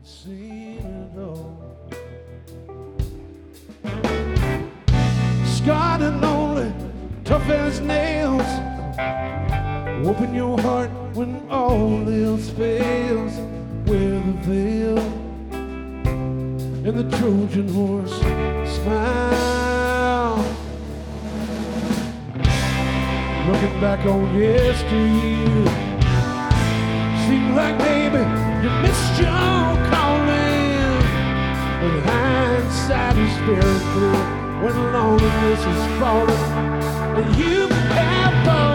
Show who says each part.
Speaker 1: seen it all. Scarred and lonely, tough as nails. Open your heart when all else fails. Wear the veil and the Trojan horse smile. Looking back on yesteryear, seems like maybe you missed your calling. But hindsight is very clear when loneliness is falling, and you have fallen.